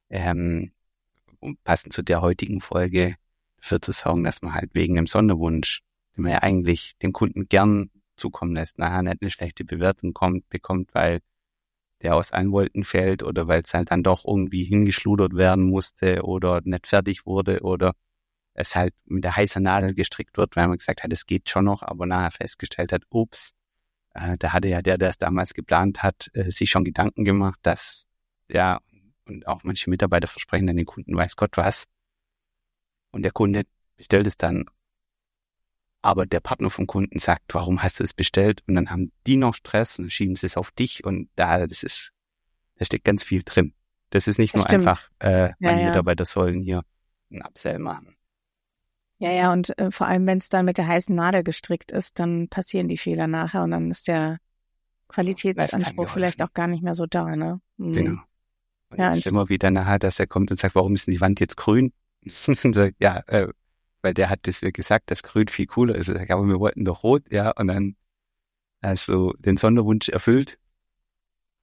ähm, um passend zu der heutigen Folge dafür zu sorgen, dass man halt wegen dem Sonderwunsch, den man ja eigentlich dem Kunden gern zukommen lässt, nachher nicht eine schlechte Bewertung kommt, bekommt, weil der aus allen Wolken fällt oder weil es halt dann doch irgendwie hingeschludert werden musste oder nicht fertig wurde oder es halt mit der heißen Nadel gestrickt wird, weil man gesagt hat, es geht schon noch, aber nachher festgestellt hat, ups, äh, da hatte ja der, der es damals geplant hat, äh, sich schon Gedanken gemacht, dass, ja, und auch manche Mitarbeiter versprechen dann den Kunden, weiß Gott was, und der Kunde bestellt es dann, aber der Partner vom Kunden sagt, warum hast du es bestellt? Und dann haben die noch Stress und schieben sie es auf dich und da, das ist, da steckt ganz viel drin. Das ist nicht das nur stimmt. einfach, äh, meine ja, ja. Mitarbeiter sollen hier einen Upsell machen. Ja, ja, und äh, vor allem, wenn es dann mit der heißen Nadel gestrickt ist, dann passieren die Fehler nachher und dann ist der Qualitätsanspruch vielleicht auch gar nicht mehr so da, ne? Mhm. Genau. Und ja, jetzt immer wieder nachher, dass er kommt und sagt, warum ist denn die Wand jetzt grün? Und sagt, ja, äh, weil der hat das mir gesagt, dass grün viel cooler ist. Ich sag, aber wir wollten doch rot, ja, und dann hast du den Sonderwunsch erfüllt,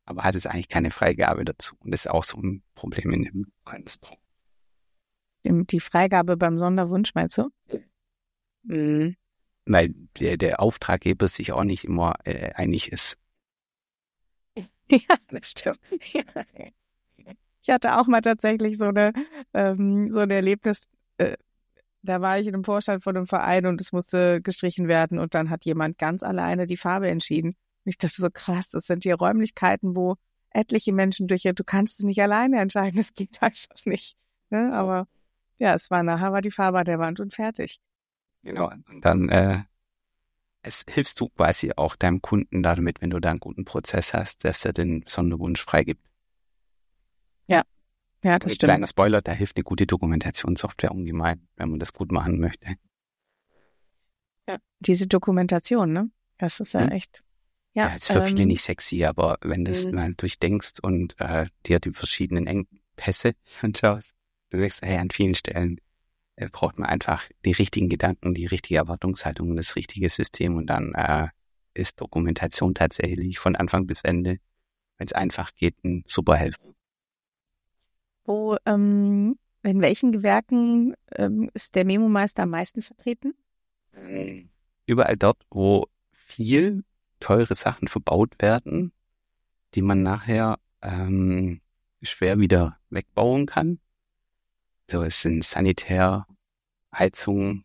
aber hat es eigentlich keine Freigabe dazu. Und das ist auch so ein Problem in dem Konstrukt. Die Freigabe beim Sonderwunsch, meinst du? Mhm. Weil der, der Auftraggeber sich auch nicht immer äh, einig ist. Ja, das stimmt. Ja. Ich hatte auch mal tatsächlich so eine ähm, so ein Erlebnis, äh, da war ich in einem Vorstand von einem Verein und es musste gestrichen werden und dann hat jemand ganz alleine die Farbe entschieden. Und ich dachte so, krass, das sind hier Räumlichkeiten, wo etliche Menschen durch, du kannst es nicht alleine entscheiden, das geht einfach nicht. Ne? Aber ja, es war nachher war die Farbe an der Wand und fertig. Genau, und dann äh, es hilfst du quasi auch deinem Kunden damit, wenn du da einen guten Prozess hast, dass er den Sonderwunsch freigibt. Ja, ja, das Ein stimmt. Kleiner Spoiler, da hilft eine gute Dokumentationssoftware ungemein, wenn man das gut machen möchte. Ja, diese Dokumentation, ne? Das ist ja Hm? echt. Ja, Ja, ist für viele ähm, nicht sexy, aber wenn du es Mhm. mal durchdenkst und äh, dir die verschiedenen Engpässe anschaust, du merkst, hey, an vielen Stellen äh, braucht man einfach die richtigen Gedanken, die richtige Erwartungshaltung und das richtige System und dann äh, ist Dokumentation tatsächlich von Anfang bis Ende, wenn es einfach geht, ein super Helfer. Wo, ähm, in welchen Gewerken ähm, ist der Memo-Meister am meisten vertreten? Überall dort, wo viel teure Sachen verbaut werden, die man nachher ähm, schwer wieder wegbauen kann. So, es sind Sanitär, Heizung,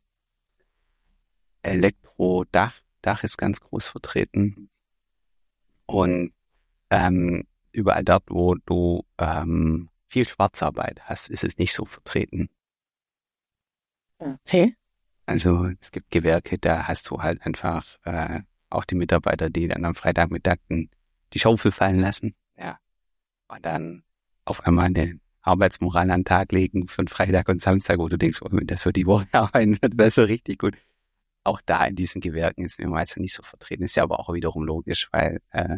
Elektro, Dach. Dach ist ganz groß vertreten. Und ähm, überall dort, wo du ähm, viel Schwarzarbeit hast, ist es nicht so vertreten. Okay. Also es gibt Gewerke, da hast du halt einfach äh, auch die Mitarbeiter, die dann am Freitagmittag die Schaufel fallen lassen. Ja. Und dann auf einmal eine Arbeitsmoral an den Tag legen für einen Freitag und Samstag, wo du denkst, oh, wenn das so die Woche arbeiten wird, wäre so richtig gut. Auch da in diesen Gewerken ist mir meistens nicht so vertreten. Ist ja aber auch wiederum logisch, weil äh,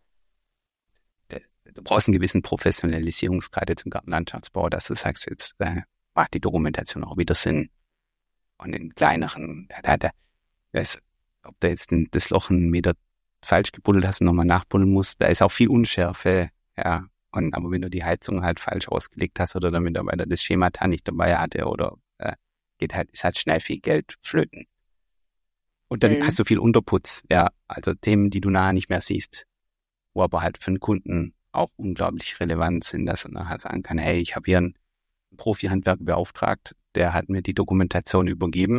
du brauchst einen gewissen Professionalisierungsgrad jetzt im Gartenlandschaftsbau, dass du sagst, jetzt äh, macht die Dokumentation auch wieder Sinn. Und in kleineren, da, da, da weiß, ob du jetzt ein, das Loch einen Meter falsch gebuddelt hast und nochmal nachbuddeln musst, da ist auch viel Unschärfe, ja. Und aber wenn du die Heizung halt falsch ausgelegt hast oder der Mitarbeiter das Schemata nicht dabei hatte oder äh, geht halt, ist halt schnell viel Geld flöten. Und dann Mhm. hast du viel Unterputz, ja, also Themen, die du nachher nicht mehr siehst, wo aber halt für den Kunden auch unglaublich relevant sind, dass er nachher sagen kann, hey, ich habe hier einen Profi-Handwerker beauftragt, der hat mir die Dokumentation übergeben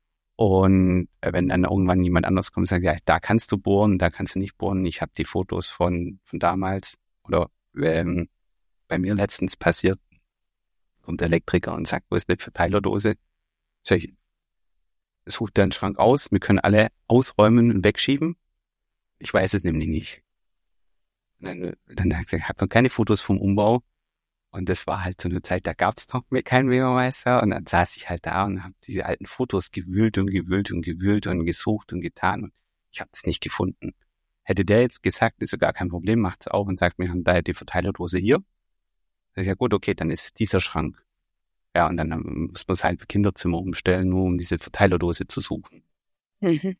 und wenn dann irgendwann jemand anders kommt und sagt, ja, da kannst du bohren, da kannst du nicht bohren, ich habe die Fotos von von damals oder ähm, bei mir letztens passiert, kommt der Elektriker und sagt, wo ist die Verteilerdose? Sag ich, sucht den Schrank aus, wir können alle ausräumen und wegschieben. Ich weiß es nämlich nicht. Und dann, dann hat er gesagt, ich habe noch keine Fotos vom Umbau. Und das war halt so eine Zeit, da gab es noch keinen Memo-Meister. Und dann saß ich halt da und habe diese alten Fotos gewühlt und gewühlt und gewühlt und gesucht und getan. Und ich habe es nicht gefunden. Hätte der jetzt gesagt, ist ja gar kein Problem, macht's auf und sagt, wir haben da die Verteilerdose hier. Dann ist ja gut, okay, dann ist dieser Schrank. Ja, und dann muss man es halt Kinderzimmer umstellen, nur um diese Verteilerdose zu suchen. Mhm.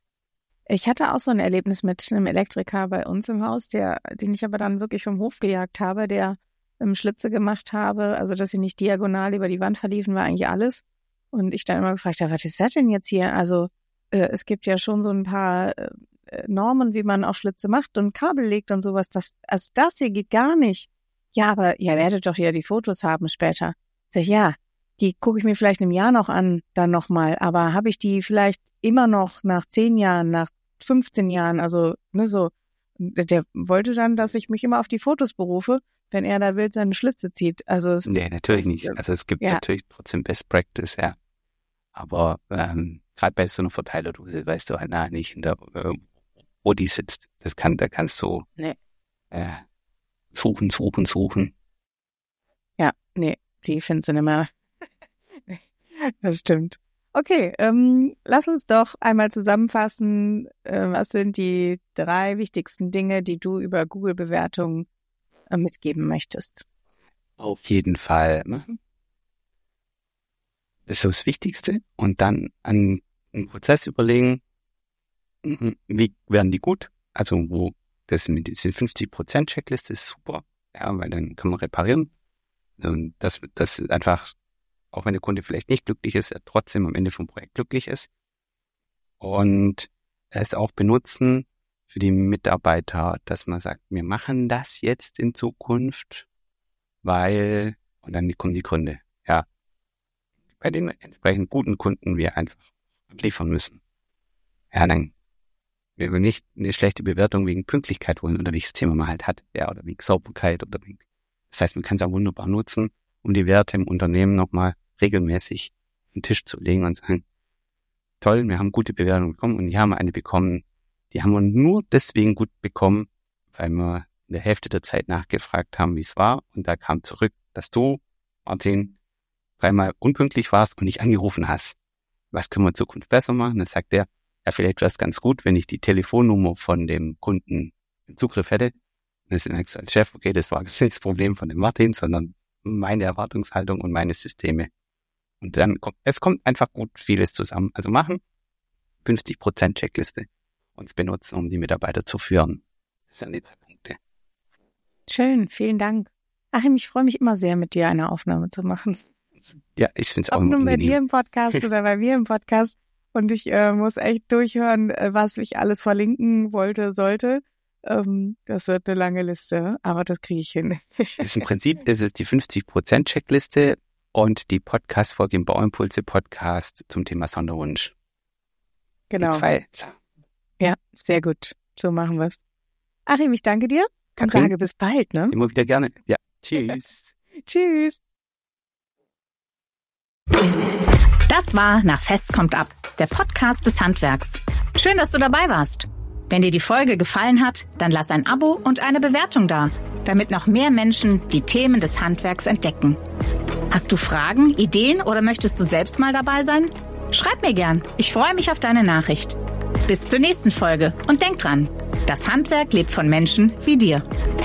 Ich hatte auch so ein Erlebnis mit einem Elektriker bei uns im Haus, der, den ich aber dann wirklich vom Hof gejagt habe, der ähm, Schlitze gemacht habe, also dass sie nicht diagonal über die Wand verliefen, war eigentlich alles. Und ich dann immer gefragt habe, was ist das denn jetzt hier? Also äh, es gibt ja schon so ein paar äh, Normen, wie man auch Schlitze macht und Kabel legt und sowas. Das, also das hier geht gar nicht. Ja, aber ihr werdet doch hier die Fotos haben später. Sag ich, ja, die gucke ich mir vielleicht in einem Jahr noch an, dann nochmal. Aber habe ich die vielleicht immer noch nach zehn Jahren, nach fünfzehn Jahren, also ne so. Der wollte dann, dass ich mich immer auf die Fotos berufe, wenn er da wild seine Schlitze zieht. Also es, Nee, natürlich nicht. Also es gibt ja. natürlich trotzdem Best Practice, ja. Aber ähm, gerade bei so einer Verteilerdose weißt du halt nachher nicht, in der, äh, wo die sitzt. Das kann, da kannst du Nee. äh, suchen, suchen, suchen. Ja, nee, die findest du nicht mehr. Das stimmt. Okay, ähm, lass uns doch einmal zusammenfassen, äh, was sind die drei wichtigsten Dinge, die du über Google-Bewertungen äh, mitgeben möchtest? Auf jeden Fall machen. Das ist so das Wichtigste. Und dann an einen Prozess überlegen, wie werden die gut? Also wo Das mit diesen fünfzig Prozent Checkliste ist super, ja, weil dann kann man reparieren. Also das, das ist einfach, auch wenn der Kunde vielleicht nicht glücklich ist, er trotzdem am Ende vom Projekt glücklich ist. Und es auch benutzen für die Mitarbeiter, dass man sagt, wir machen das jetzt in Zukunft, weil, und dann kommen die Gründe, ja, bei den entsprechend guten Kunden wir einfach liefern müssen. Ja, dann, wir will nicht eine schlechte Bewertung wegen Pünktlichkeit wollen oder welches Thema man halt hat, ja, oder wegen Sauberkeit oder wegen, das heißt, man kann es auch wunderbar nutzen, um die Werte im Unternehmen nochmal regelmäßig auf den Tisch zu legen und sagen, toll, wir haben gute Bewertungen bekommen und hier haben wir eine bekommen, die haben wir nur deswegen gut bekommen, weil wir in der Hälfte der Zeit nachgefragt haben, wie es war, und da kam zurück, dass du, Martin, dreimal unpünktlich warst und nicht angerufen hast. Was können wir in Zukunft besser machen? Dann sagt er, ja, vielleicht wäre es ganz gut, wenn ich die Telefonnummer von dem Kunden im Zugriff hätte. Dann sagst du als Chef, okay, das war nicht das Problem von dem Martin, sondern meine Erwartungshaltung und meine Systeme. Und dann kommt, es kommt einfach gut vieles zusammen. Also machen, fünfzig Prozent Checkliste, uns benutzen, um die Mitarbeiter zu führen. Das sind die drei Punkte. Schön, vielen Dank. Achim, ich freue mich immer sehr, mit dir eine Aufnahme zu machen. Ja, ich finde es auch Ob nun bei dir im Podcast oder bei mir im Podcast. Und ich äh, muss echt durchhören, äh, was ich alles verlinken wollte, sollte. Ähm, das wird eine lange Liste, aber das kriege ich hin. Das ist im Prinzip, das ist die fünfzig Prozent Checkliste und die Podcast-Folge im Bauimpulse Podcast zum Thema Sonderwunsch. Genau. Die zwei. Ja, sehr gut. So machen wir es. Achim, ich danke dir und Katrin, sage bis bald, ne? Immer wieder gerne. Ja, tschüss. Tschüss. Das war Nach Fest kommt ab, der Podcast des Handwerks. Schön, dass du dabei warst. Wenn dir die Folge gefallen hat, dann lass ein Abo und eine Bewertung da, damit noch mehr Menschen die Themen des Handwerks entdecken. Hast du Fragen, Ideen oder möchtest du selbst mal dabei sein? Schreib mir gern. Ich freue mich auf deine Nachricht. Bis zur nächsten Folge und denk dran, das Handwerk lebt von Menschen wie dir.